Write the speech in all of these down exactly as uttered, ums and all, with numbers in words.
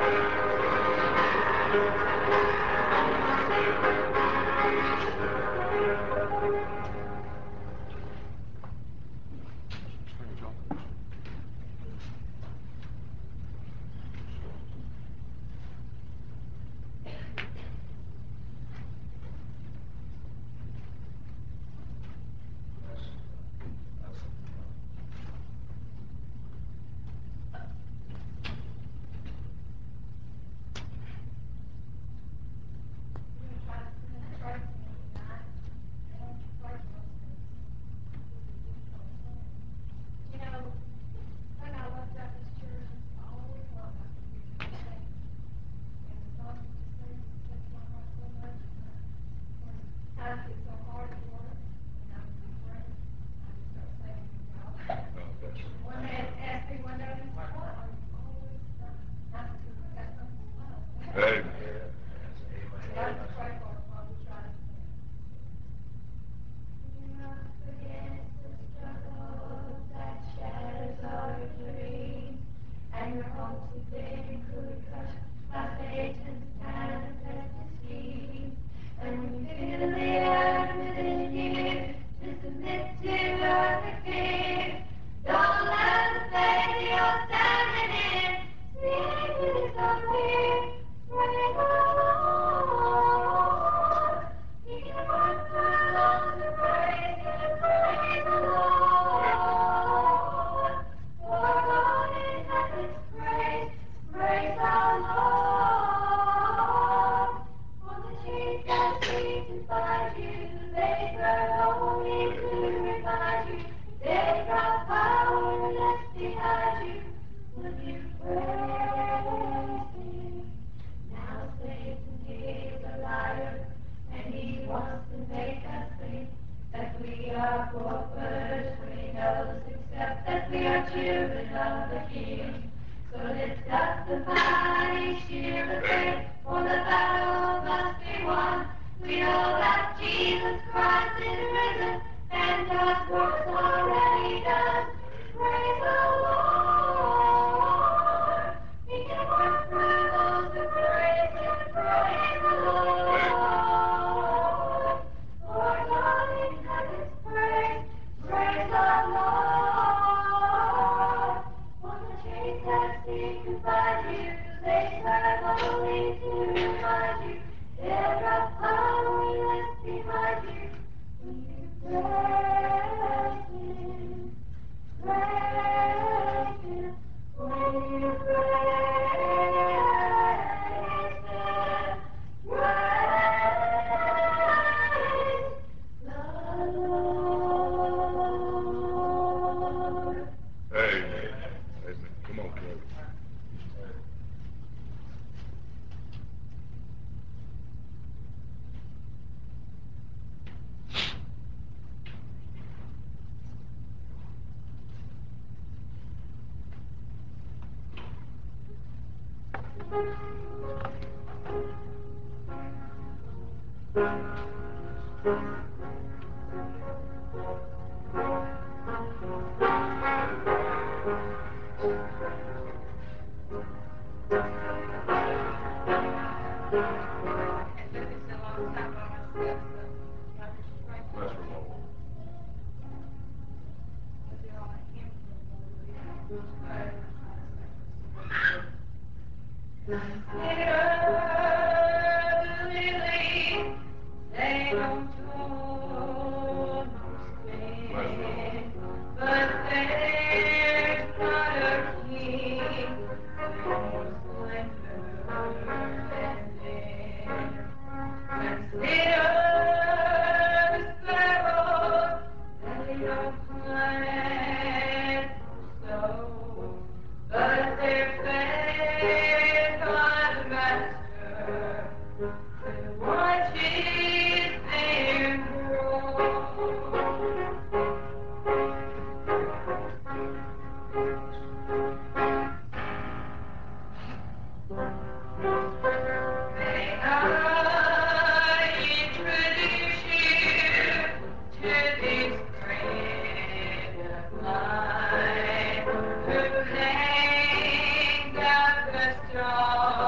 Who named out the stars.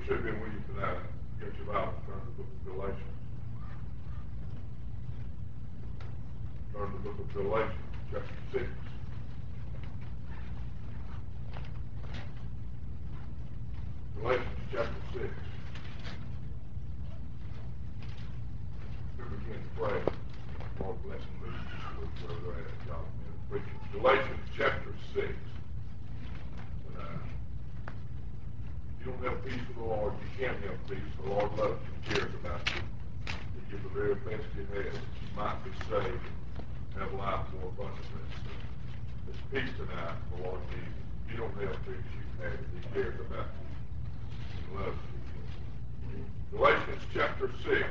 to me, will you, tonight? Get your Bible, turn to the book of Galatians. Turn to the book of Galatians, chapter six. Galatians chapter six. We begin to pray. Lord, bless and lead this week where we're at. God, man, preaching. Galatians chapter six. And, uh, if you don't have peace with the Lord, you can't have peace. The Lord loves you and cares about you. He gives the very best you have that you might be saved and have life more abundantly. So, there's peace tonight for the Lord Jesus. If you don't have peace, you can have it. He cares about you. He loves you. Galatians chapter six.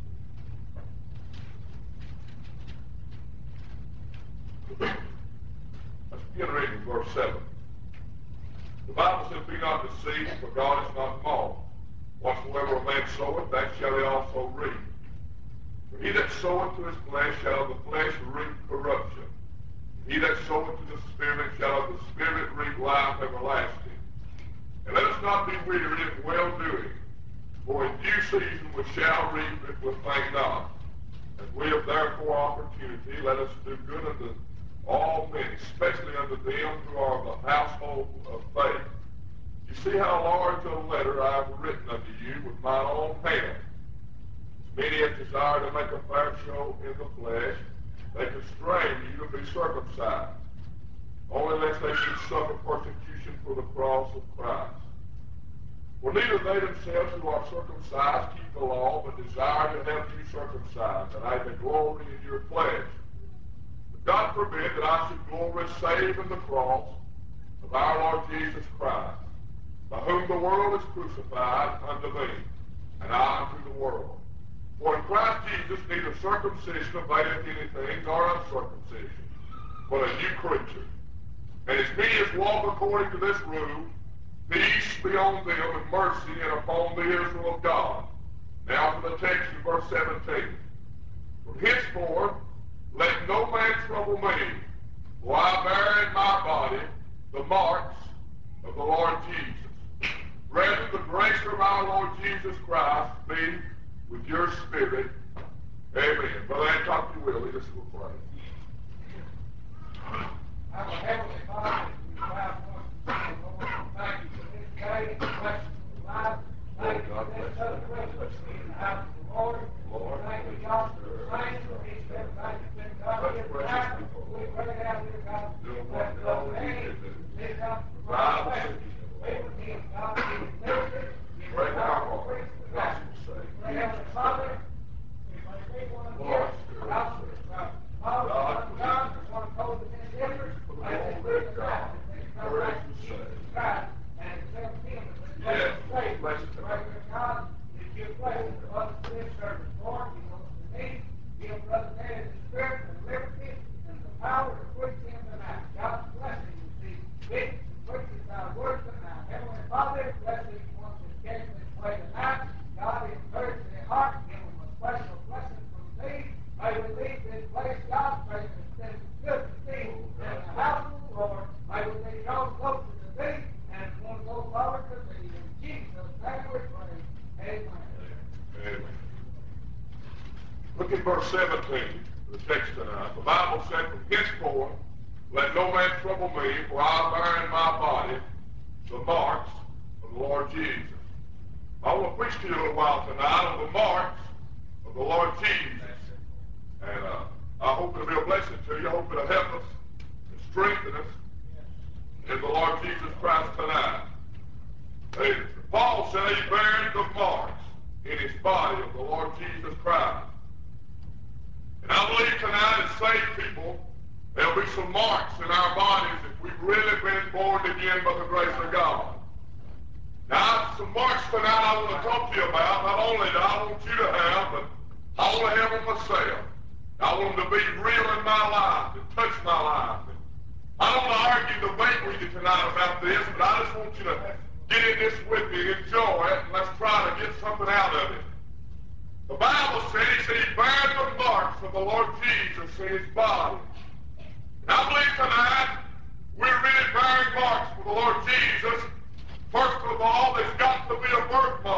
Let's begin reading verse seven. The Bible says, be not deceived, for God is not mocked. Whatsoever a man soweth, that shall he also reap. For he that soweth to his flesh shall of the flesh reap corruption. And he that soweth to the Spirit shall of the Spirit reap life everlasting. And let us not be weary in well-doing, for in due season we shall reap if we faint not. As we have therefore opportunity, let us do good unto all men, especially unto them who are of the household of faith. You see how large a letter I have written unto you with mine own hand. As many as desire to make a fair show in the flesh, they constrain you to be circumcised, only lest they should suffer persecution for the cross of Christ. For neither they themselves who are circumcised keep the law, but desire to have you circumcised, that I may glory in your flesh. But God forbid that I should glory save in the cross of our Lord Jesus Christ, by whom the world is crucified unto me, and I unto the world. For in Christ Jesus neither circumcision availeth anything, nor uncircumcision, but a new creature. And as many as walk according to this rule, peace be on them and mercy and upon the Israel of God. Now for the text in verse seventeen. From henceforth let no man trouble me, for I bear in my body the marks of the Lord Jesus. Rather the grace of our Lord Jesus Christ be with your spirit. Amen. Brother Hancock, you will lead us to a prayer. Our Heavenly Father, we bow once again, Lord, thank you for this day, bless you for life, thank you for this other privilege to be in the house of the Lord. Lord, thank you, God, for the saints, for each and everybody that's been God here tonight. We pray out here, God, that you bless Brother Manny, lead God to the right way. Be with him, God, be with liberty, give him God to preach tonight. We pray, Heavenly Father, if there be one here, God, Father, Son, God, that's going to cause an indifference, let this be the night that they come back to Jesus Christ and accept him as their Lord and Savior. We pray, God, that you bless the mother to this service. Lord, you know what they need. Give Brother Manny the spirit and liberty and the power to preach him tonight. God bless him as he speaks and preaches our word tonight. Heavenly Father, bless each one that came this way tonight. God, encourage their heart. Give them a special blessing from thee. May we leave this place, God, praise it's been good to be in the house of the Lord. May we be drawn closer to thee and want to go forward to thee. In Jesus' name we pray. Amen. Amen. Look at verse seventeen, the text tonight. The Bible said, from henceforth, let no man trouble me, for I bear in my body the marks of the Lord Jesus. I want to preach to you a little while tonight on the marks of the Lord Jesus. And uh, I hope it'll be a blessing to you. I hope it'll help us and strengthen us in the Lord Jesus Christ tonight. Hey, Paul said he bears the marks in his body of the Lord Jesus Christ. And I believe tonight as saved people, there'll be some marks in our bodies if we've really been born again by the grace of God. Now, some marks tonight I want to talk to you about. Not only do I want you to have, but I want to have them myself. I want them to be real in my life and touch my life. And I don't want to argue, debate with you tonight about this, but I just want you to get in this with me, enjoy it, and let's try to get something out of it. The Bible says he said he bears the marks of the Lord Jesus in his body. And I believe tonight we're really bearing marks for the Lord Jesus. First of all, there's got to be a birthmark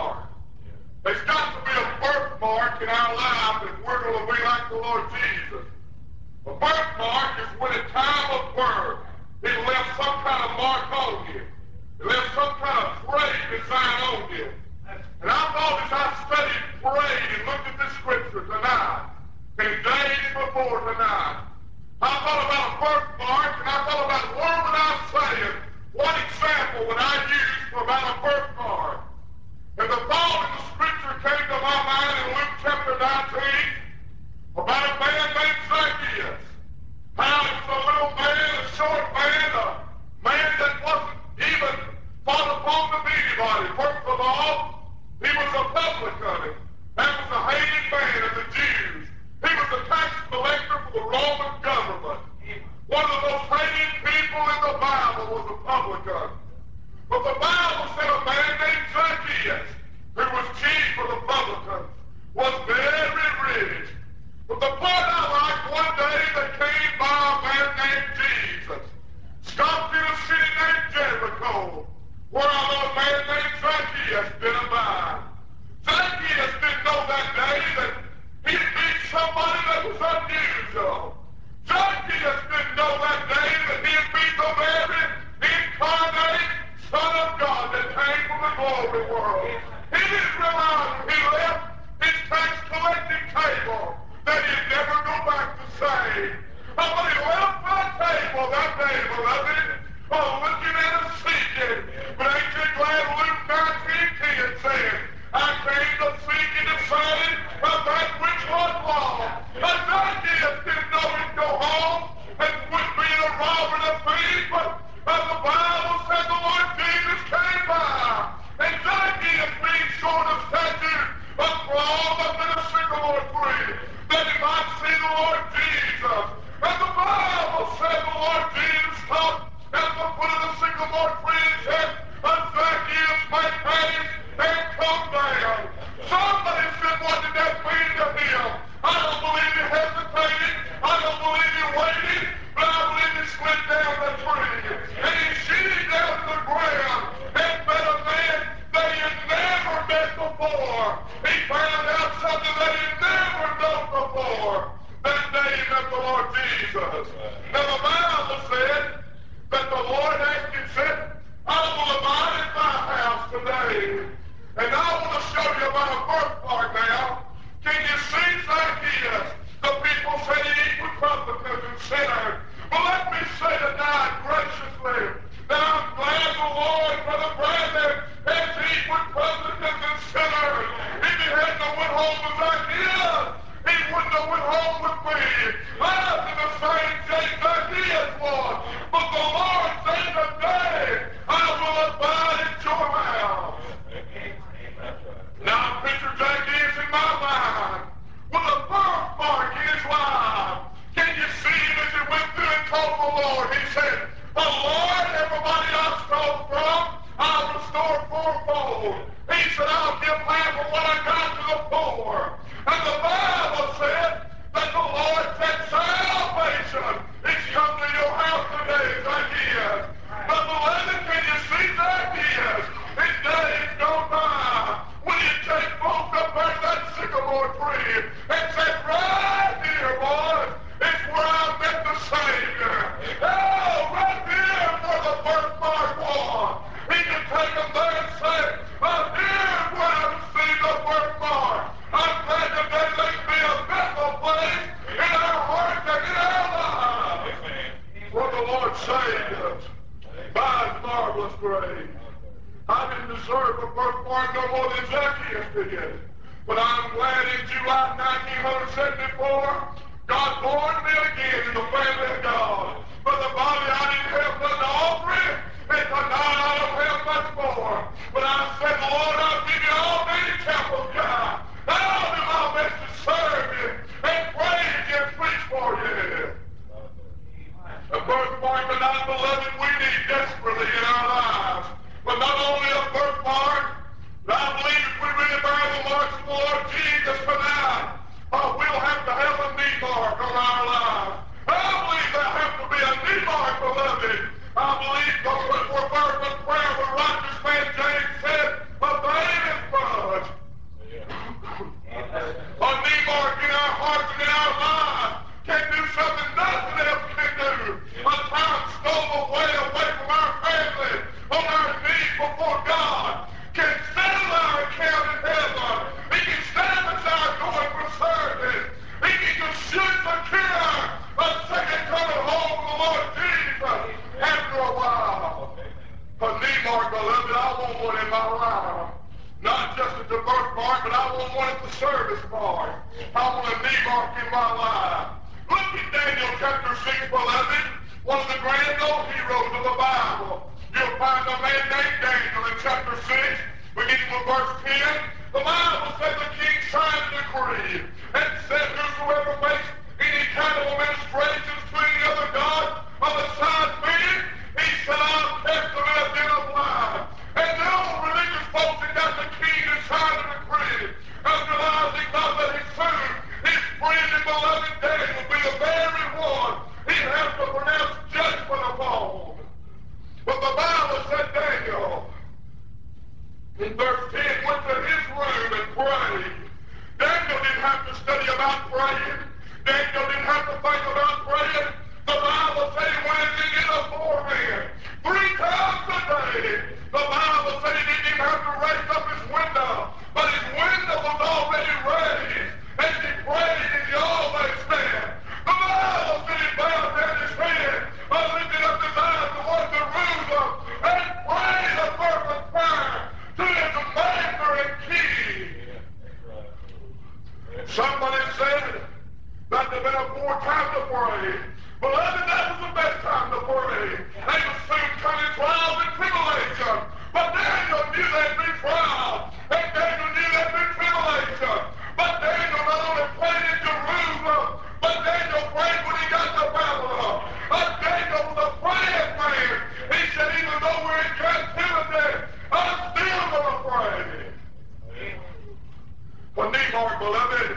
in our lives if we're going to be like the Lord Jesus. A birthmark is when at time of birth it left some kind of mark on you. It left some kind of trade design on you. And I thought as I studied, prayed, and looked at this scripture tonight, and days before tonight, I thought about a birthmark, and I thought about what would I say, and what example would I use for about a birthmark. And the thought in the scripture came to my mind in Luke chapter nineteen about a man named Zacchaeus. How he was a little man, a short man, a man that wasn't even thought upon to be anybody. First of all, he was a publican. That was a hated man of the Jews. He was a tax collector for the Roman government. One of the most hated people in the Bible was a publican. But the Bible said a man named Zacchaeus, who was chief of the publicans, was very rich. But the part I like, one day they came by a man named Jesus, stopped in a city named Jericho, where a little man named Zacchaeus did abide. Zacchaeus didn't know that day that he'd meet somebody that was unusual. Zacchaeus didn't know that day that he'd meet the very incarnate Son of God that came from the glory world. He didn't realize when he left his tax collecting table that he'd never go back to save. But when he left that table that day, beloved, oh, looking at us seeking, but ain't you glad Luke nineteen ten said, I came to seek and to save of that which was lost. And Zacchaeus didn't know he'd go home and quit being a robber and a thief, but as the Bible said, the Lord Jesus came by. And Zacchaeus, being short of stature, was crawled up in a sycamore tree that he might see the Lord Jesus. And the Bible said the Lord Jesus stopped at the foot of the sycamore tree and said, Zacchaeus, make haste and come down. Somebody said, what did that mean to him? I don't believe he hesitated. I don't believe he waited. But I believe he slid down the tree. And he sheeted down to the ground and met a man that he had never met before. He found out something that he had never known before. That day he met the Lord Jesus. Now the Bible said that the Lord asked him, said, I will abide in thy house today. And I want to show you about a birthmark now. Can you see Zacchaeus? The people say he eat with publicans and sinners. But let me say tonight graciously that I'm glad the Lord, Brother Brandon, has eat with publicans and sinners. If he hadn't went home with Zacchaeus, he wouldn't have went home with me. I was in the same shape Zacchaeus was. But the Lord said today, I will abide at your house. Now I picture Zacchaeus in my mind with a birthmark in his life. Can you see him as he went through and told the Lord? He said, the Lord, everybody I stole from, I'll restore fourfold. He said, I'll give half of what I got to the poor. And the Bible said that the Lord said, salvation is come to your house today, Zacchaeus. But beloved, can you see Zacchaeus? His days gone by when you take folk up there to that sycamore tree and said, right here, boys, it's where I met the Savior. Oh, right here where the birthmark was. He could take them there and say, oh, here's where I received the birthmark. I'm glad today there can be a Bethel place in our hearts and in our lives. Where the Lord saved us by his marvelous grace. I didn't deserve a birthmark no more than Zacchaeus did. But I'm glad in July nineteen seventy-four, God born me again in the family of God. But the body I didn't have nothing to offer it, and tonight I don't have much more. But I said, Lord, I'll give you all many chapels, God. I'll do my best to serve you and praise you and preach for you. A birthmark tonight, beloved, we need desperately in our lives. But not only a birthmark, but I believe if we really bear the marks of the Lord Jesus tonight, uh, we'll have to have a knee mark on our lives. I believe there'll have to be a knee mark, beloved. I believe the fervent prayer of the righteous man James said, availeth much. A part, but I won't want it the service part. I want a knee mark in my life. Look at Daniel chapter six, beloved. One of the grand old heroes of the Bible. You'll find a man named Daniel in chapter six, beginning with verse ten. The Bible says the king signed a decree and said, whosoever makes any kind of administrations to any other god of the side men, he said, I'll cast him in a den of life. And the old religious folks that got the king to sign a decree, realizing not that he soon his friend and beloved Daniel will be the very one he'd have to pronounce judgment upon. But the Bible said Daniel, in verse ten, went to his room and prayed. Daniel didn't have to study about praying. Daniel didn't have to think about praying. The Bible said he went and did it beforehand. Three times a day. The Bible said he didn't even have to raise up his window, but his window was already raised. As he prayed, and he always stand. The Bible said he bowed down his head, and lifted up his eyes toward Jerusalem, and prayed a fervent prayer to his Maker and King. Somebody said that there been a poor time to pray. Beloved, that was the best time to pray. They would soon come in trials and tribulation. But Daniel knew there'd be trials. And Daniel knew there'd be tribulation. But Daniel not only prayed in Jerusalem, but Daniel prayed when he got to Babylon. But Daniel was a praying man. He said, even though we're in captivity, I'm still going to pray. For Nehemiah, beloved,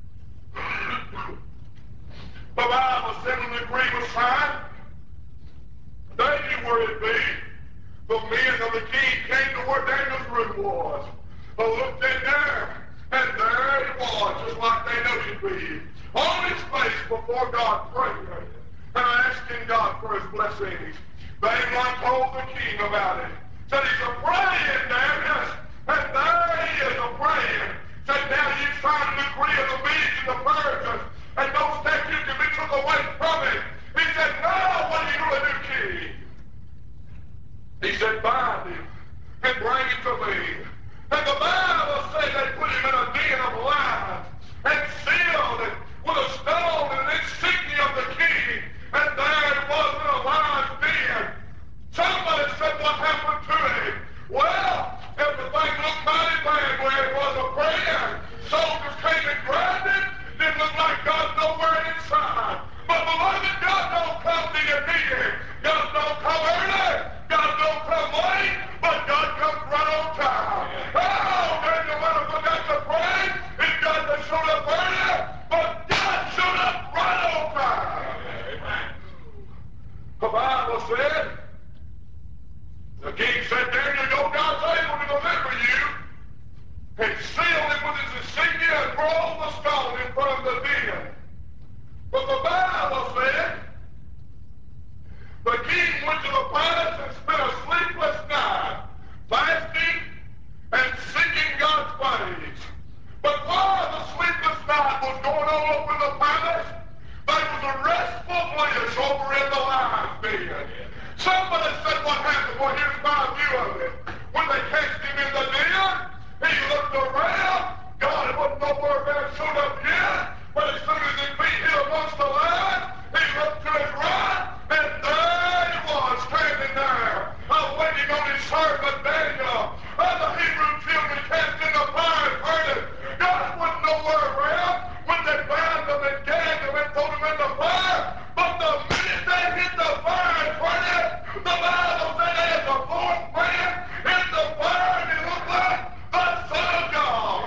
the Bible said when the decree was signed, they knew where it'd be. The men of the king came to where Daniel's room was. They looked in there, and there he was, just like they knew he'd be. On his face before God, praying, and asking God for his blessings. They one told the king about it. Said he's a praying, Daniel, and there he is a praying. Said now you signed a decree of the Medes and the Persians, and no statute can be took away from it. He said, now what are you going to do, king? He said, bind him and bring him to me. And the Bible said they put him in a den of lions and sealed it with a stone and an insignia of the king. And there it was in a lion's den. Somebody said, what happened to him? Well, everything looked mighty bad where it was a praying. Soldiers came and grabbed him. Didn't look like God's nowhere inside. But beloved, God don't come to your need. God don't come early. God don't come late. But God comes right on time. Oh, Daniel might have forgot to pray. If God had showed up early, but God showed up right on time. The Bible said, the king said, Daniel, your God's able to deliver you. And sealed him with his insignia and rolled the stone in front of the den. But the Bible said, the king went to the palace and spent a sleepless night, fasting and seeking God's face. But while the sleepless night was going on over in the palace, there was a restful bliss over in the lion's den. Somebody said what happened. Well, here's my view of it. When they cast him in the den, he looked around. God wasn't nowhere there showed up yet. But as soon as his feet hit amongst the lions, he looked to his right, and there he was standing there, uh, waiting on his servant Daniel. Uh, the Hebrew children cast in the fire and furnace. God wasn't nowhere around when they bound them and gagged them and threw them in the fire. But the minute they hit the fire and furnace, the Bible said there's a fourth man in the fire, and he looked like the Son of God.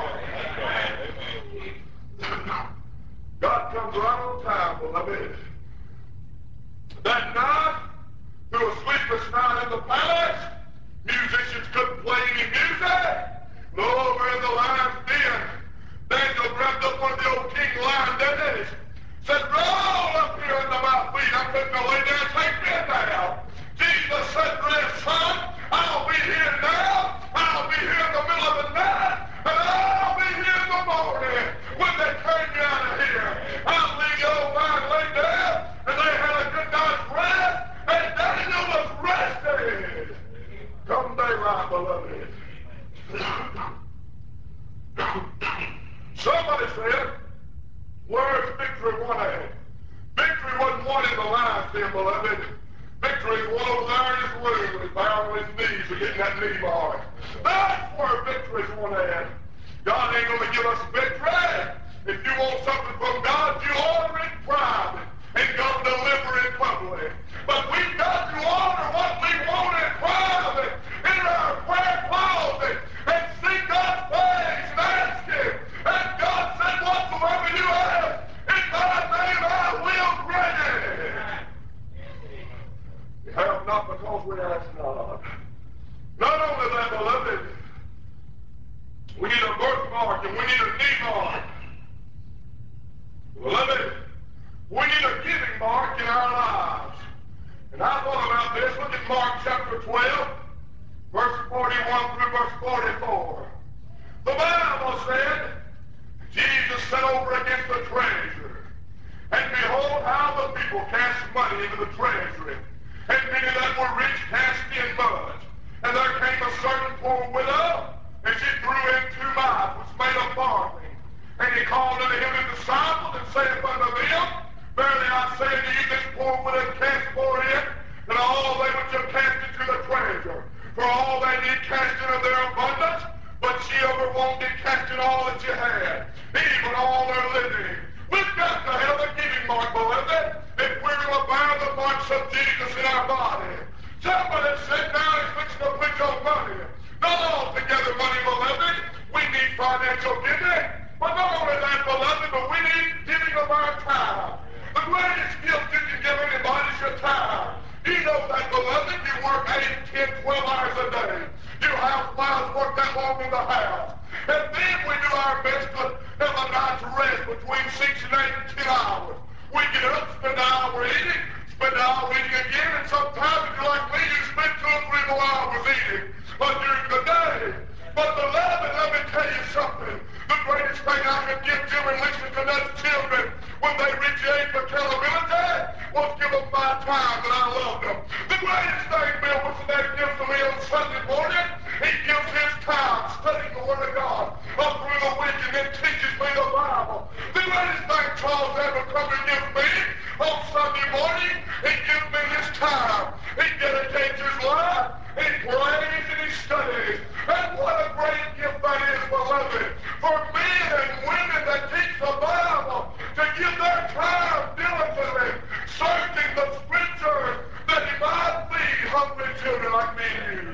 God comes right on time, beloved. That night, through a sleepless night in the palace, musicians couldn't play any music. But over in the lion's den, Daniel grabbed up one of the old king lion daddies, said, roll up here under my feet. I'm going to lay down and take me down. Jesus said, rest, son. I'll be here now. I'll be here in the middle of the night. And I'll be here in the morning when they turn you out of here. I'll leave you over and lay down. And they had a good night's rest. And Daniel was rested. Come daylight, beloved. Victory is one over there in his room with bound on his knees or getting that knee mark. That's where victory is one at. God ain't going to give us victory. If you want something from God, you order it in private and go deliver it publicly. But we've got to order what we want in private in our prayer closet and seek God's face and ask Him. And God said, whatsoever you ask in my name, I will grant it. We have not because we ask not. Not only that, beloved, we need a birthmark and we need a knee mark. Beloved, we need a giving mark in our lives. And I thought about this. Look at Mark chapter twelve, verse forty-one through verse forty-four. The Bible said, Jesus sat over against the treasure, and behold how the people cast money into the treasury. And many that were rich cast in much. And there came a certain poor widow, and she threw in two mites, which made a farthing. And he called unto him his disciples, and saith unto them, verily I say unto you, this poor widow cast more in than all they which have cast into the treasure. For all they did cast into their abundance, but she of her won't did cast in all that she had, even all their living. We've got to have a giving mark, beloved, if we're going to bear the marks of Jesus in our body. Somebody said now he's fixing to put your money. Not altogether money, beloved. We need financial giving. But not only that, beloved, but we need giving of our time. The greatest gift you can give anybody is your time. You know that, beloved. You work eight, ten, twelve hours a day. Your housewives work that long in the house. And then we do our best to have a night's rest between six and eight and ten hours. We get up, spend an hour eating, spend an hour eating again, and sometimes if you're like me, you spend two or three more hours eating but during the day. But beloved, let me tell you something. The greatest thing I could give Jim and Lisa to those children when they reach the age of accountability was give them my time that I loved them. The greatest thing Bill Winston gives to me on Sunday morning, he gives his time studying the Word of God up through the week and then teaches me the Bible. The greatest thing Charles Abercrombie gives me on Sunday morning, he gives me his time. He dedicates his life, he prays and he studies. And what a great gift that is, beloved, for men and women that teach the Bible to give their time diligently, searching the Scriptures that he might feed hungry children like me and you.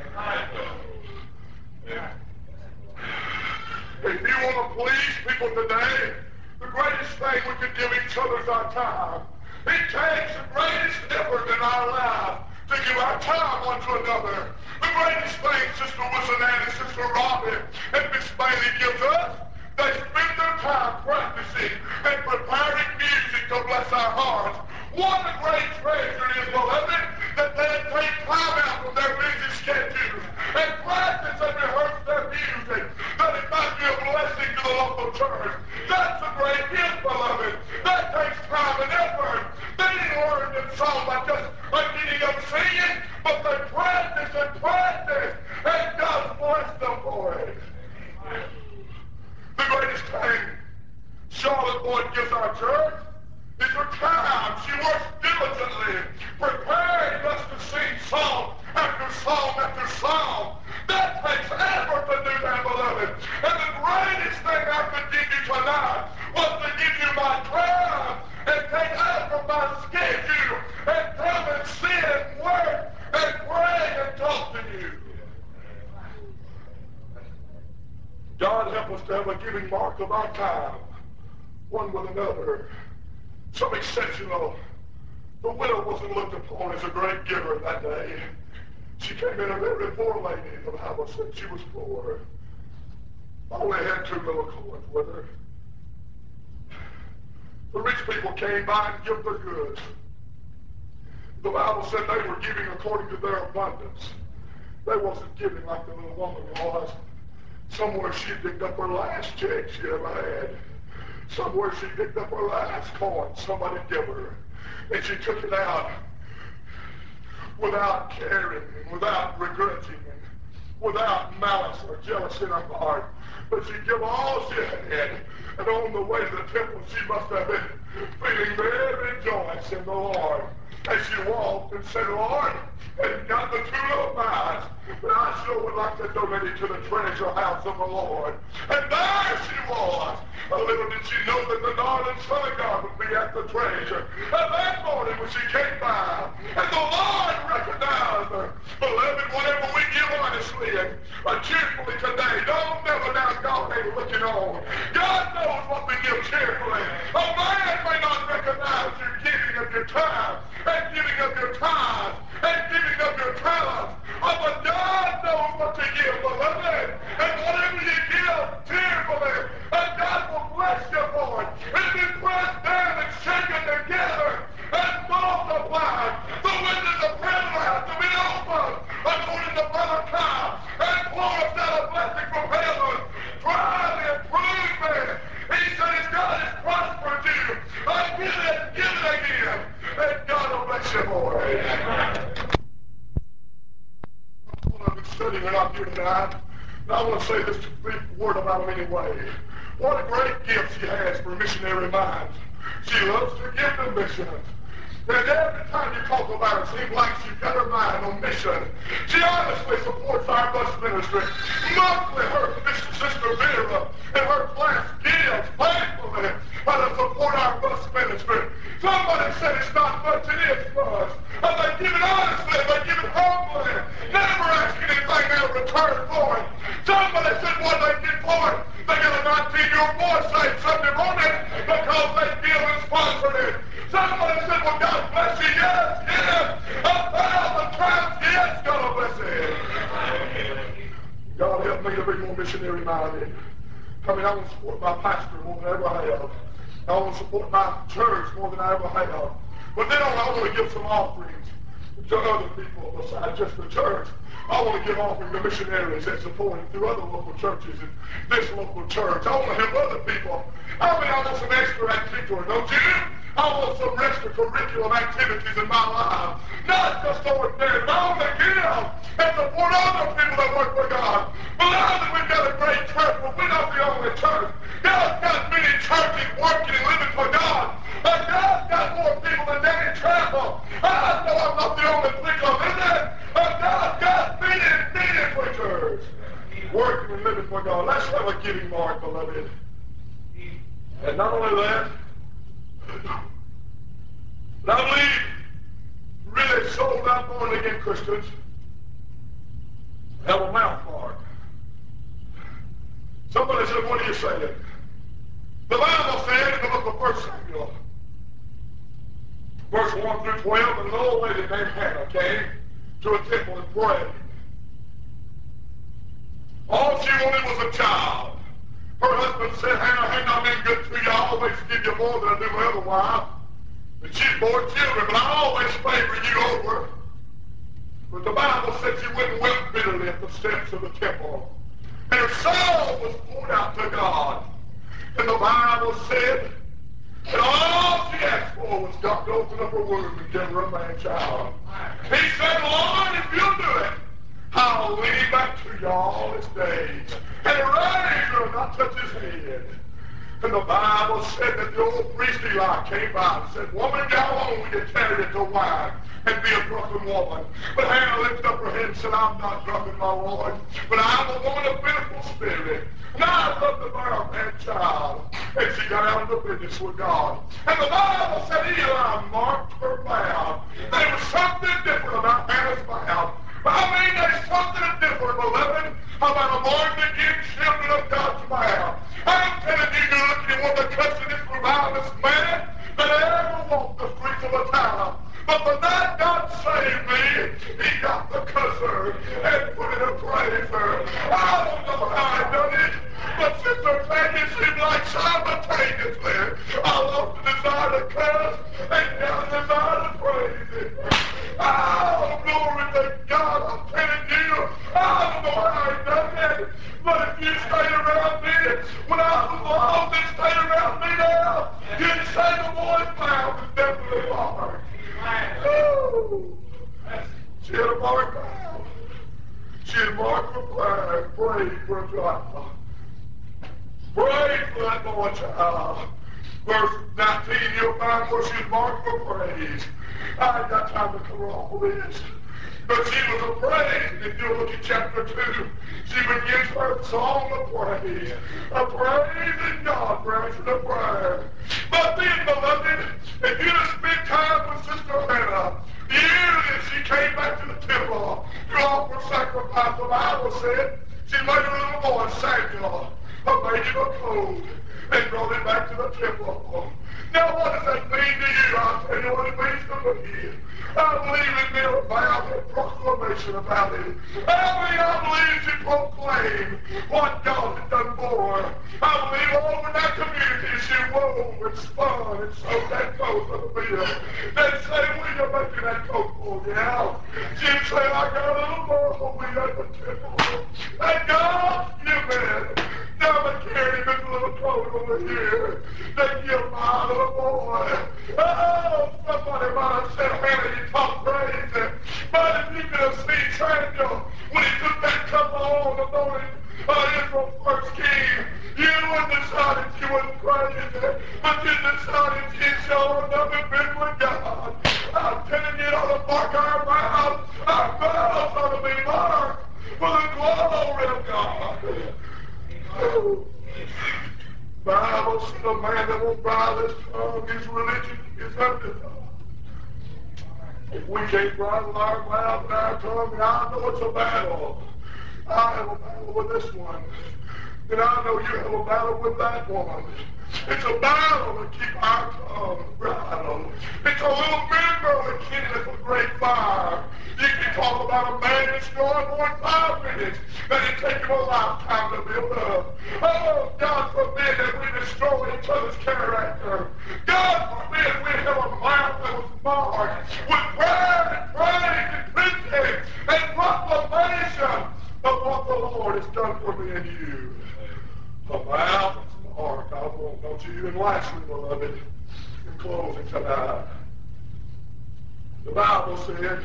If you want to please people today, the greatest thing we can give each other is our time. It takes the greatest effort in our life to give our time one to another. The greatest thing Sister Wilson and Sister Robbie and Miss Bailey gives us, they spend their time practicing and preparing music to bless our hearts. What a great treasure it is, beloved, that they take time out from their busy schedules and practice and rehearse their music, that it might be a blessing to the local church. That's a great gift, beloved. That takes time and effort. They didn't learn them song by just by getting up singing, but they practice and practice, and God's blessed them for it. The greatest thing Charlotte Boyd gives our church is her time. She works diligently, preparing us to sing song after song after song. That takes effort to do that, beloved. And the greatest thing I could give you tonight was to give you my time and take out from my schedule and come and sit and work and pray and talk to you. God help us to have a giving mark of our time, one with another. Some exceptional. The widow wasn't looked upon as a great giver that day. She came in a very poor lady. The Bible said she was poor. Only had two little coins with her. The rich people came by and gave their goods. The Bible said they were giving according to their abundance. They wasn't giving like the little woman was. Somewhere she picked up her last check she ever had. Somewhere she picked up her last coin somebody gave her. And she took it out without caring and without regretting and without malice or jealousy in her heart. But she gave all she had. And on the way to the temple, she must have been feeling very rejoiced in the Lord. as she walked and said, Lord, and got the two little mice, but I sure would like to donate it to the treasure house of the Lord. And there she was. A little did she know that the darling Son of God would be at the treasure. And that morning when she came by, and the Lord recognized her. Beloved, whatever we give honestly and uh, cheerfully today, don't never doubt God ain't looking on. God knows what we give cheerfully. A man may not recognize your giving of your time, and giving of your time, and giving of your talents. Oh, but God knows what to give, beloved. And whatever you give cheerfully, and God will bless you for it. It'll be pressed down and shaken together and multiplied. The windows of heaven have to be opened, according to Malachi, and pour us out a blessing from heaven. Try me and prove me. He said his God has prospered you. I give it and give it again. And God will bless you for it. I've been studying it out here tonight. And I want to say this brief word about them anyway. What a great gift she has for missionary minds. She loves to give to missions. And every time you talk about her, it seems like she's got her mind on mission. She honestly supports our bus ministry. Monthly, her sister Vera and her class gives faithfully to support our bus ministry. Somebody said it's not much, it is much. And they give it honestly, they give it humbly, never asking anything out of return for it. Somebody said what they get for it. They got a nineteen-year-old boy saved Sunday morning because they give and sponsored it. Somebody said, well, God bless you. Yes, yes. A thousand times, yes, God bless you. God help me to be more missionary minded. I mean, I want to support my pastor more than I ever have. I want to support my church more than I ever have. But then I want to give some offerings to other people besides just the church. I want to give offering to missionaries and supporting through other local churches and this local church. I want to help other people. I mean, I want some extra activity, don't you? I want some extra curriculum activities in my life. Not just ordinary, but I want to give and support other people that work for God. Beloved, we've got a great church, but we're not the only church. God's got many churches working and living for God. But God's got more people than Danny Travel. I know I'm not the only preacher, is it? But God's got many, many preachers working and living for God. Let's have a giving mark, beloved. And not only that, but I believe really sold out born again Christians have a mouth mark. Somebody said, what are you saying? The Bible said in the book of First Samuel, verse one through twelve, an old lady named Hannah came to a temple and prayed. All she wanted was a child. Her husband said, Hannah, hadn't I been good to you? I always give you more than I do my other wife. And she's born children, but I always favor you over. But the Bible said she went and wept bitterly at the steps of the temple. And her soul was poured out to God. And the Bible said that all she asked for was God to open up her womb and give her a man-child. He said, Lord, if you'll do it, I'll lead him back to you all his days. And raise her, not touch his head. And the Bible said that the old priest Eli came by and said, woman, go home with your chariot to wine and be a drunken woman. But Hannah lifted up her head and said, I'm not drunken, my Lord, but I'm a woman of pitiful spirit. And I love to bear a man-child. And she got out of the business with God. And the Bible said Eli marked her mouth. There was something different about Hannah's mouth. I mean, there's something different, beloved, about a born-again children of God's mouth. I'm telling you, you're looking at one of the cussedest, revilest man that ever walked the streets of a town. But the night God saved me, he got the cusser and put in a praiser. I don't know how I done it, but Sister Peggy seemed like simultaneously. I lost the desire to cuss and got the desire to praise him. Oh, glory to God, I'm telling you, I don't know how I done that, but if you stayed around me when I was lost and stayed around me now, you'd say the boy's mouth is definitely marked. Woo! She had a marked mouth. She had marked for prayer, prayed for a child. Prayed for that boy child. Verse nineteen, you'll find where she's marked for praise. I ain't got time to cover all this. But she was afraid. And if you look at chapter two, she begins her song of praise. A praising God for answering a prayer. But then, beloved, if you just spend time with Sister Hannah, yearly she came back to the temple to offer sacrifice. The Bible said she made her little boy Samuel a made him a coat and brought him back to the temple. Now what does that mean to you? I'll tell you what it means to me. I believe in their vow and proclamation about it. I believe, I believe she proclaimed what God had done for her. I believe all over that community she wove and spun and sewed that coat for the bill. They'd say, will you making that coat for me now? She'd say, I got a little more holy at the temple. And God, you man, now I'm carrying this little coat over here. They give my little boy. Oh, somebody might have said, Hannah, you talk crazy. But if you could have seen Samuel when he took that cup on the morning uh, Israel's first king, you wouldn't decided you wasn't crazy, but you decided you showed up and been with God. I'm telling you, it ought to mark our mouths. Our mouths ought to be marked for the glory of God. Oh. Bible said a man that will bridle his tongue, his religion is undefiled. If we can't bridle our mouth and our tongue, and I know it's a battle. I have a battle with this one. And I know you have a battle with that one. It's a battle to keep our tongue bridled. It's a little member that kindleth a great fire. You can talk about a man destroyed more in five minutes than it takes him a lifetime to build up. Oh, God forbid that we destroy each other's character. God forbid we have a mouth that was marked with prayer and praise and preaching and proclamation of what the Lord has done for me and you. A mouth that's marked. I won't, don't you? And lastly, beloved, in closing tonight, the Bible said,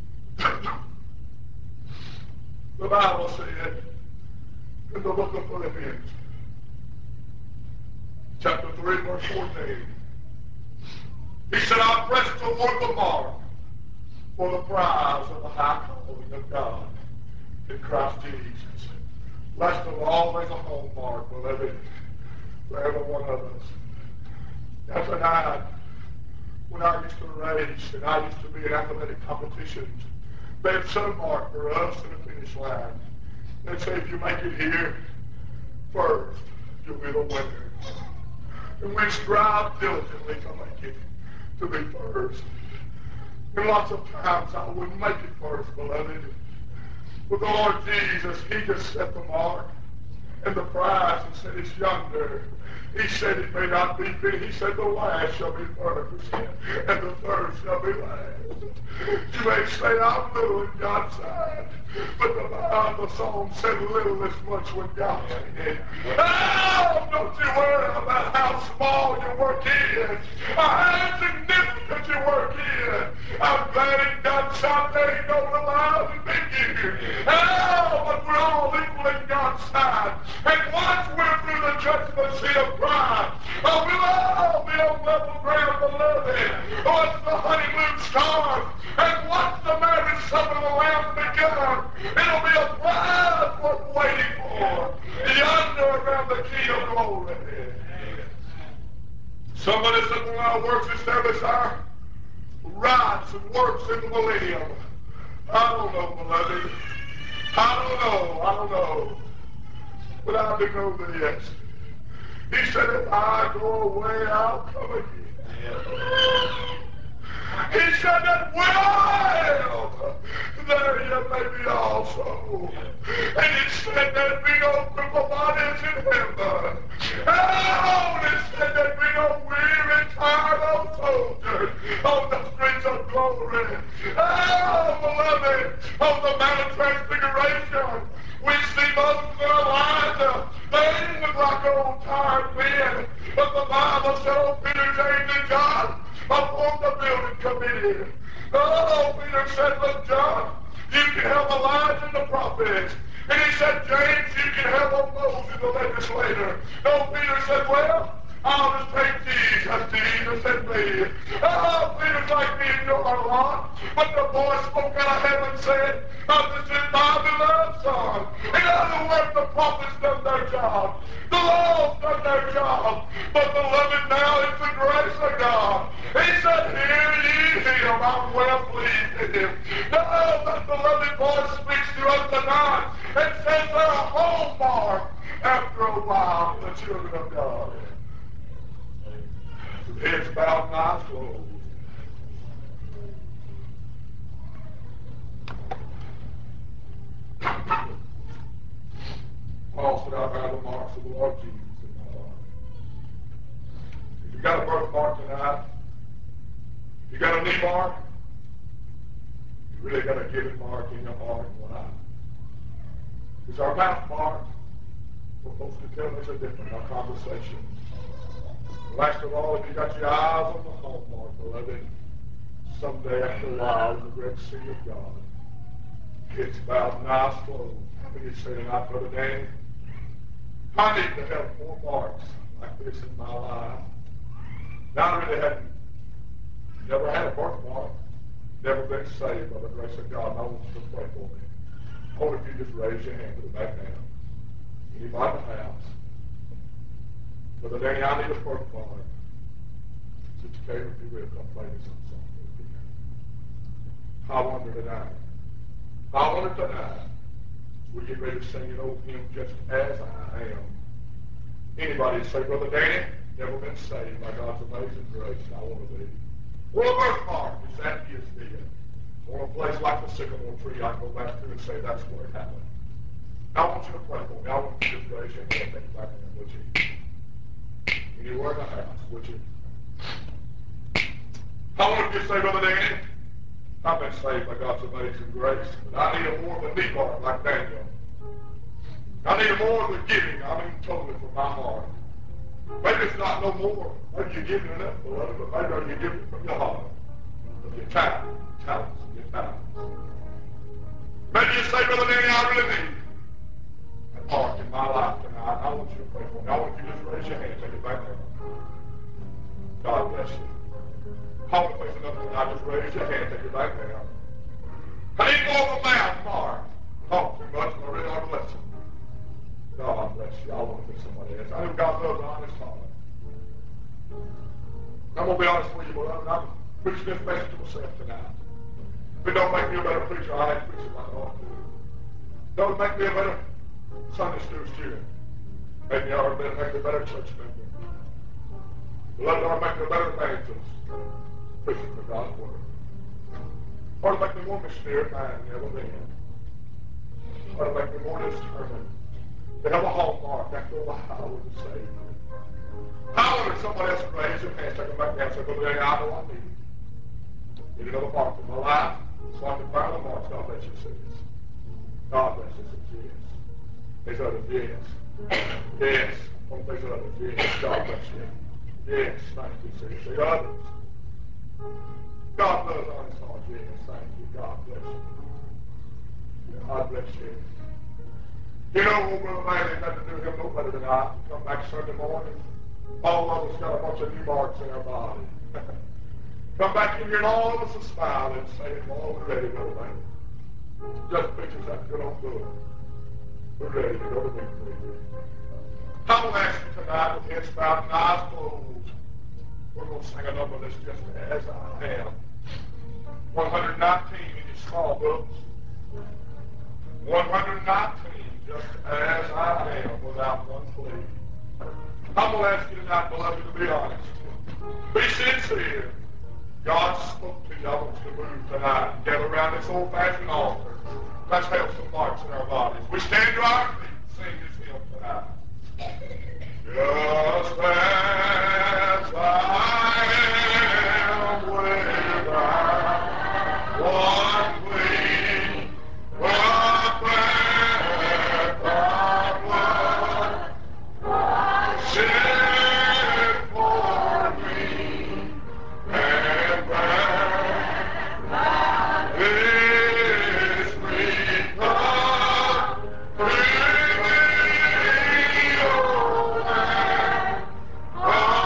the Bible said in the book of Philippians, chapter three, verse fourteen, he said, I press toward the mark for the prize of the high calling of God in Christ Jesus. Last of all, there's a home mark, beloved, for every one of us. Now tonight, when I used to race and I used to be in athletic competitions, they had set a mark for us in the finish line. They'd say, if you make it here first, you'll be the winner. And we strive diligently to make it, to be first. And lots of times I wouldn't make it first, beloved. But the Lord Jesus, he just set the mark. And the prize, he said, is yonder. He said it may not be big. He said the last shall be first, and the first shall be last. You may say, I'm little in God's sight, but the Bible song said little is much when God's in it. Oh, don't you worry about how small your work is, or how insignificant your work is. I'm glad in God's sight there ain't no alive and big you. Oh, but we're all equal in God's sight. And once we're through the judgment seat of Christ, oh, we'll all be on level ground below it. Oh, it's the honeymoon stars. And once the marriage supper of the Lamb begun, it'll be a prize worth waiting for. Yonder around the King of Glory. Somebody said, when our works establish our rights and works in the millennium. I don't know, beloved. I don't know. I don't know. But I do know this. He said, if I go away, I'll come again. Yeah. He said that when I am, there you may be also. Yeah. And he said there'd be no crippled bodies in heaven. Oh, and he said there'd be no weary, tired old soldiers on the streets of glory. Oh, beloved, on the Mount of Transfiguration, we see Moses and Elijah. They didn't look like old tired men, but the Bible said, oh, Peter, James, and John, upon the building committee. Oh, Peter said, look, John, you can help Elijah and the prophets. And he said, James, you can help old Moses, the legislator. No, Peter said, well, I'll just take Jesus, Jesus and me. Oh, Peter's like me and you're a lot. But the voice spoke out of heaven and said, oh, this is my beloved son. In other words, the prophets done their job. The law's done their job. But beloved, now it's the grace of God. He said, hear ye him. I'm well pleased with him. Now that beloved voice speaks to us tonight and says they're a hallmark after a while, the children of God. With heads bowed and eyes closed. Paul said, I bear the marks of the Lord Jesus in my life. If you got a birthmark tonight, if you got a knee mark, you really got a giving mark in your heart and life. Is our mouth marked? What folks can tell us are different, our conversations. And last of all, if you got your eyes on the hallmark, beloved, someday after a while in the Red Sea of God, heads bowed and eyes closed. How many say tonight, Brother Danny, I need to have more marks like this in my life. Now I really hadn't, never had a birthmark, never been saved by the grace of God, and I want you to pray for me. I wonder if you just raise your hand to the back down. Anybody in the house? Brother Danny, I need a birthmark. Sister Kate, if you will, come play me some song. I wonder tonight. I wonder tonight. We get ready to sing an old hymn, Just As I Am. Anybody say, Brother Danny, never been saved by God's amazing grace, and I want to be. Well, a birthmark is that he is dead. Or a place like the sycamore tree I can go back to and say that's where it happened. I want you to pray for me. I want you to just raise your hand and take it back in, would you? Anywhere in the house, would you? I want you to say, Brother Danny, I've been saved by God's amazing grace, but I need a more of a knee mark like Daniel. I need a more of the giving. I mean totally from my heart. Maybe it's not no more. Maybe you're giving enough, beloved, but maybe you're giving from your heart, from your time, talents, and your talents. Maybe you say, Brother Danny, I really need a mark in my life tonight. I want you to pray for me. I want you to just raise your hand and take it back there. God bless you. I want to place another tonight. Just raise your hand and take it back there. I need more of a mouth mark. Talk too much, and I really ought to listen. God bless you. I want to be somebody else. I know God loves an honest heart. I'm going to be honest with you, beloved. I'm preaching this message to myself tonight. If it don't make me a better preacher, I ain't preaching like I ought to. Don't make me a better Sunday school student. Make me ought to make me a better church member. Beloved, ought to make me a better evangelist. Preaching for God's word. Ought to make me more missionary man than ever been. Ought to make me more determined to have a hallmark after a while with the Savior. I wonder if somebody else would raise their hand, take them back down, say, Brother Danny, I know I need it. Need another mark in my life, so I can find the marks. God bless you, sisters. God bless you, sisters. Yes. There's others, yes. Yes. One place others, yes. God bless you. Yes, thank you, sisters. There's others. God loves honest hearts, yes. Thank you. God bless you. God bless you. You know, old Brother Bailey got to do him no better than I. Come back Sunday morning. All of us got a bunch of new marks in our body. Come back in here and all of us will smile and say, Lord, we're ready to go, man. Just pictures that good old book. We're ready to go to victory. I will ask you tonight with heads bowed and eyes closed. We're going to sing a number that's just as I am. one nineteen in your small books. one nineteen, just as I am, without one plea. I'm going to ask you tonight, beloved, to be honest. Be sincere. God spoke to you. I want you to move tonight and gather around this old-fashioned altar. Let's have some marks in our bodies. We stand to our feet and sing this hymn tonight. Just as I am without one plea, but that thy blood shed for me, and that this sweet love in me, oh, that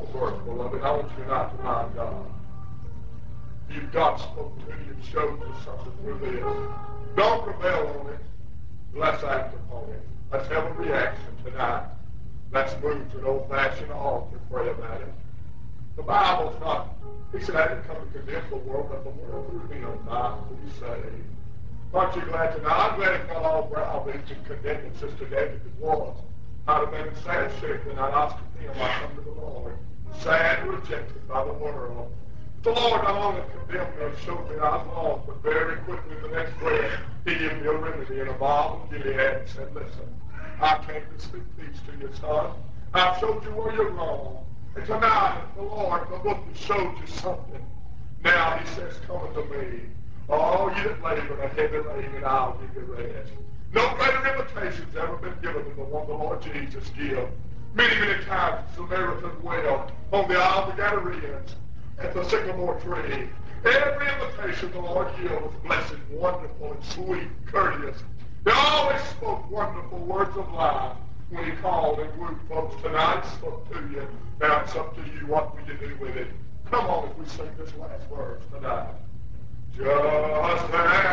verse, beloved. I want you not to mind God. You've God spoken to you and showed you something through this. Don't rebel on it. Let's act upon it. Let's have a reaction tonight. Let's move to an old-fashioned altar and pray about it. The Bible's not, he said, I didn't come to condemn the world, but the world through me on might be saved. Aren't you glad tonight? I'm glad it's not all browbeats and condemning Sister David it was. I'd have been in sad shape tonight. I was condemned. I come to the Lord. Sad and rejected by the world. The Lord not only condemned me and showed me I was lost, but very quickly in the next breath, he gave me a remedy in a bomb of Gilead and said, listen, I came to speak peace to you, son. I've showed you where you're wrong. And tonight, the Lord, the book has showed you something. Now he says, come unto me. All you that labor and heavy laden, and I'll give you rest. No greater invitation's ever been given than the one the Lord Jesus gave. Many, many times the Samaritan well on the Isle of the Gadarenes at the sycamore tree. Every invitation the Lord gave was blessed, wonderful, and sweet, courteous. He always spoke wonderful words of life when he called and wooed folks. Tonight he spoke to you. Now it's up to you. What will you do with it? Come on as we sing this last verse tonight. Just as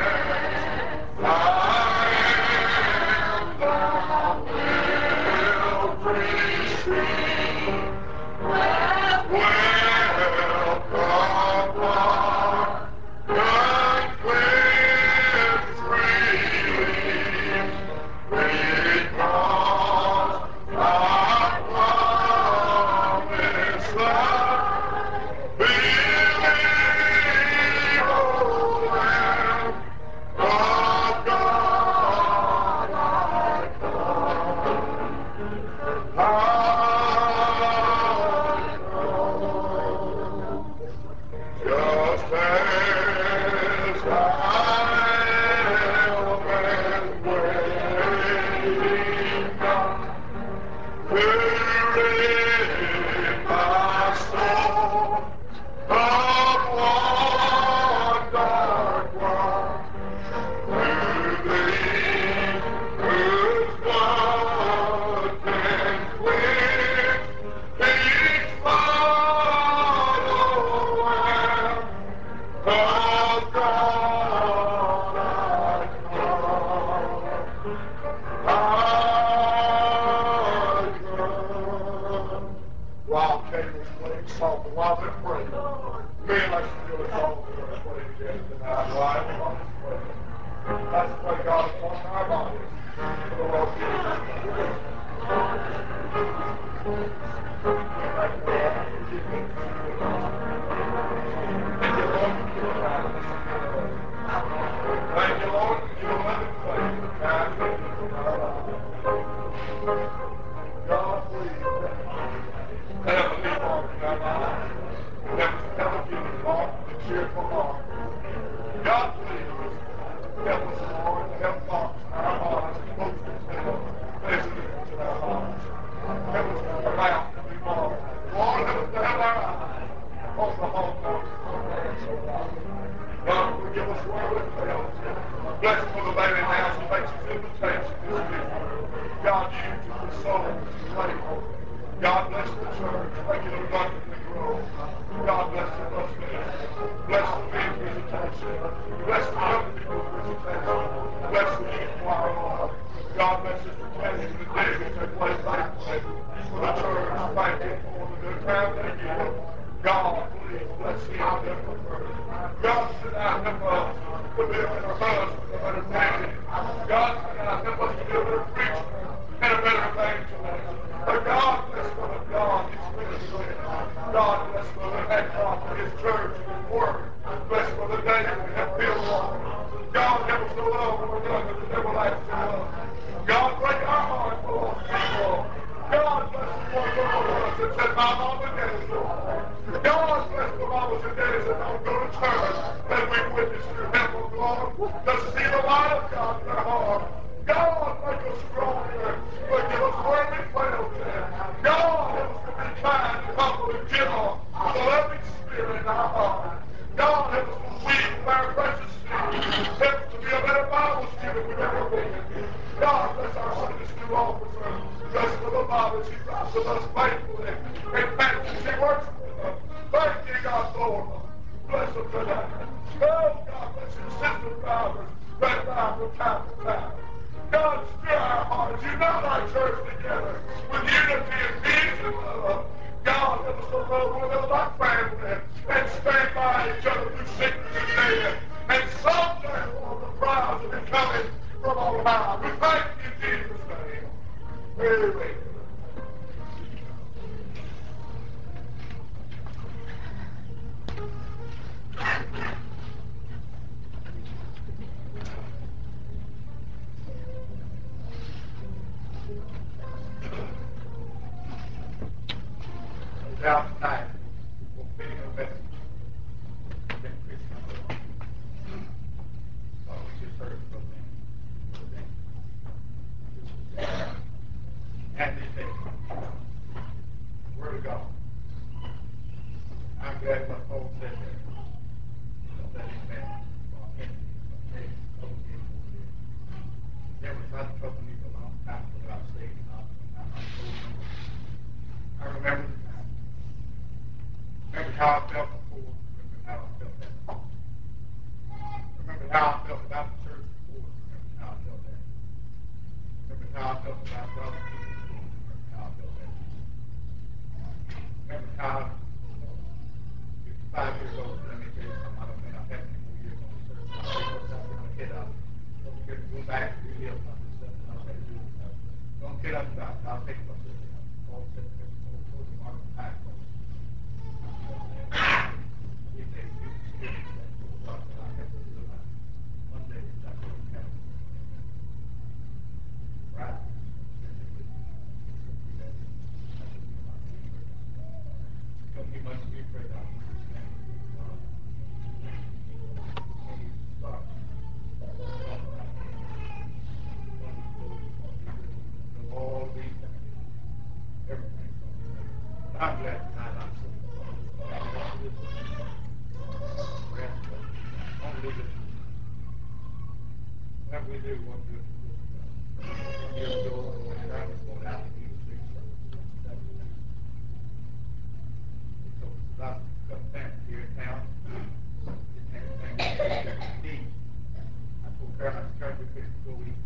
I am, thou wilt receive. Welcome, Lord, and cleanse freely, because I promise that believe, O Lamb of God, I come. Just as I am and waiting in my soul upon dark ground, through thee, whose blood can cleanse each follow Lamb of God, I come. I come. While Kate was playing song, while they're praying, man, let's feel it all together, pray together tonight, right? Let's pray. Let's pray God upon our bodies. For the Lord Jesus Christ. Thank you, Lord, for your loving faith, the kind goodness in our lives. God, please, heavenly Father in our lives, help us to have a giving heart and a cheerful heart. God, please, help us, Lord, to have thoughts in our hearts and most of them pleasant in our hearts. Help us to come out and be more. Lord, help us to have our eyes on the home of God, forgive us where we failed. Bless Brother Bailey now as he makes his invitation this week. God, use it for souls to labor. God bless the church, make it abundantly grow. God bless the bus ministry. Bless the men's visitation. Bless the young people's visitation. Bless the youth choir, Lord. God bless Sister Kenny and the Davids that play banquet for the church. Thank you for the good time they give. God, please bless him and their preferred. God, tonight help us to be a better husband, a better daddy. God, tonight help us to be a better preacher and a better evangelist. But God, bless Brother God, his ministry. God, bless Brother Hancock and his church and his work. Bless Brother David and help him, Lord. God, help us to love one another with everlasting love. God, break our hearts for lost people. God, bless the one of us that said, my mom and daddy, Lord. God, bless the mamas and daddies that don't go to church, that we witness to help them, Lord, to see the light of God in their heart. God, make us stronger. Forgive us where we failed to. God, help us to be kind and humble and gentle with a loving spirit in our heart. God, help us to weep with our precious seed. Help us to be a better Bible student we've ever been. God, bless our Sunday school officer. Bless Brother Bob as he writes with us faithfully. And thank you, He works with us. Thank you, God, Lord. Bless them today. Oh, God, bless your sister drivers that drive from time to time. God, stir our hearts. Unite our church together with unity and peace and love. God, let us love one another like family and stand by each other through sickness and death. And someday, Lord, the prize will be coming from on high. We thank you in Jesus' name. Amen. Down tonight, we'll finish a message. Then Christian. Oh, we just heard from them. And this day, word of God. I'm glad what Paul said there. Don't let any man walk in me, but hey, trouble me more than there was not trouble me for a long time until I was saved and I'm now I'm old. I remember the time. Remember how I felt before. Remember how I felt that. Remember how I felt about the church before. Remember how I felt that. Remember how I felt about God's people before. Remember how I felt that. Remember how I fifty-five years old. Let me tell you something. I don't may not have any more years on this earth. I'll take what's out there in my head out. Don't care to go back and relive some of this stuff that I've had to do. Don't care nothing about it. I'll take what's in there. Paul said, Paul told him, Mark, high Paul. These days, you can spirit. That's what God said. I have to realize one day that's what you have to do. Right? It's going to be that. That's going to be my favorite. It's going to be much to be afraid of. God. When you start talking about it, when you go, you know all these things, everything's going to be better. But I'm glad tonight I'm saved. I want to listen. Rest of it. Only listen. Whatever we do, what we do is good to God. Years ago, when I was going out to eat, big supper. That's the thing. They told us about a couple families here in town. Didn't have anything to eat. I told Carol, I said, Carol, we're fixing to go eat.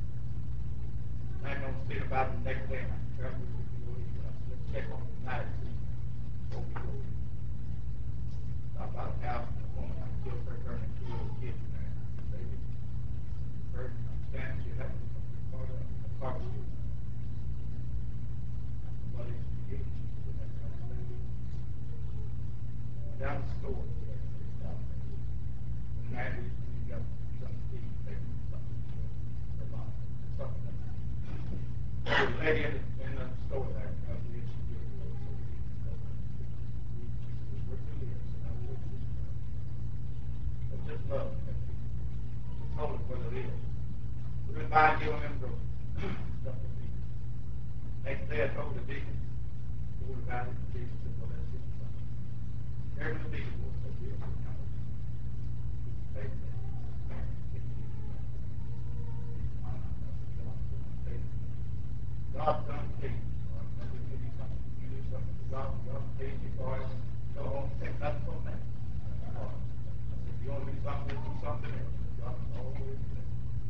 I ain't going to see about it the next day. I said, Carol, we're fixing to go eat. But I said, let's check on it tonight and see before we go eat. About about a house and a woman. I still heard her and two little kids in there. And I said, baby, you heard, understand that you have to do something part of a barbecue. I said, what is she eating? She said, we have to have something to eat. Went down to the store to get her stuff. The man recently got something to eat, maybe something for, for lunch, something like that. There was a lady in the, in the store there. God bless she did. So we eat and stuff. She said, well, where do you live? I said, I live in this place. So just love that people. We told them where they live. We've been by and giving them groceries. Stuff to eat. Next day I told the deacon, told about it, and the deacon said, well, let's get something. There was the deacon boy said, Bill, how much did you pay today? Can you give me something? He said, why not? I said, God's done paid me. God's done paid me. So I'm going to give you something. You do something for God, and God pays you for it. So don't take nothing from that. I said, if you want to do something, do something else. God is always blessed.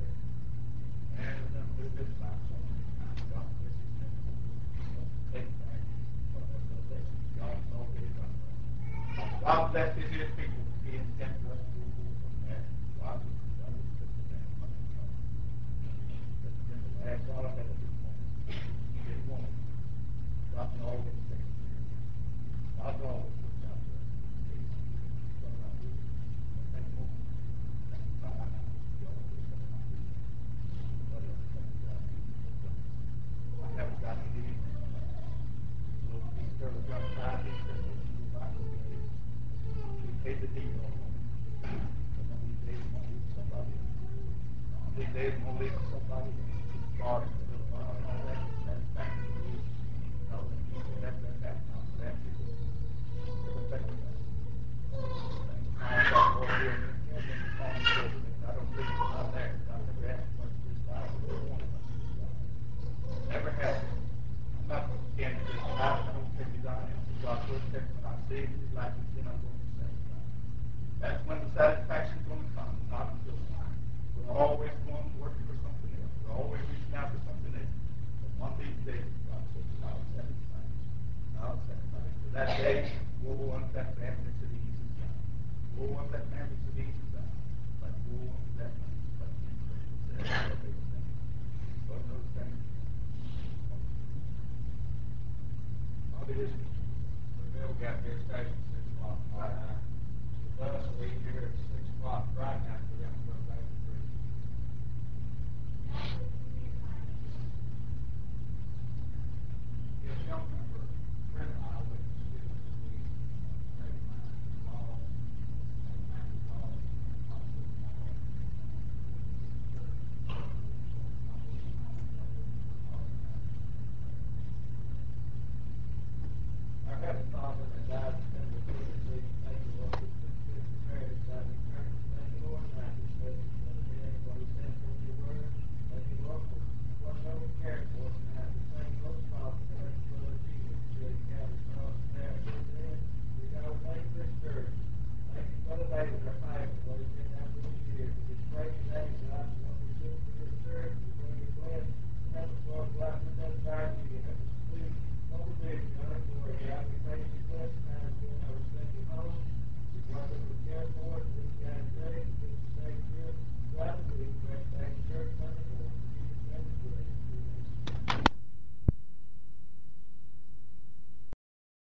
And we've done a little bit about something. God bless his name. Take back. God has no blessing. God's already done that. God blesses his people. He intends us to go forth from there. God will, God will put the thing on the top. But then the last God I had a good woman. Good woman. God's always taken care of. God's always looking out for us. He's something I do. That woman. God, I know. He always has my need. What else can we got to do? I haven't got to do anything. Little piece of the gun side, he said, you go back and get it. He paid the deed on it. But one of these days, I'm going to leave somebody else. One of these days, I'm going to leave somebody else. Garden, the little barn, and all that. That's back to me. No, you can have that back now. So that's it. Everything is back. I got more here in I don't think it's not there. I never asked much this guy. I never wanted much this guy. Never have. I'm not going to stand here. I don't think he's on him. God will take lived his life and said, I'm going to satisfy. That's when the satisfaction is going to come, not until then. We're always going working for something else. We're always reaching out for something else. But one of these days, God says, I'll satisfy you. I'll satisfy you. For that day, woe unto that family that should ease his God. Woe unto that family that should ease his God. But woe unto that man. But Jesus Christ said, what they were saying. But another thing, Bobby, this is So Bill got here station at six o'clock tomorrow night. The bus will leave here at six o'clock Friday night for them to go to Baker Creek. Yes, y'all remember a friend of mine I went to school this week, uh, a mate of mine was lost. That man was lost in the hospital tomorrow. And we went to the church afterwards, so y'all will remind me, y'all will remember Carson Anderson. Our Heavenly Father that died in December twenty-sixth, thank you, Lord, for the Sister Mary that died in eternity. Thank you, Lord, tonight this message, Brother Ben, what he sent forth your word. Thank you, Lord, for what no one cared for us tonight. We thank you most of all for the precious blood of Jesus that shed at Calvary's cross and there for us in. We God, we thank you for this church. Thank you, Brother David, our pastor, what he's been down through these years. We just pray your name, God, for what we're doing for this church. We pray you bless and help us, Lord, go out and do that desire to you. Help us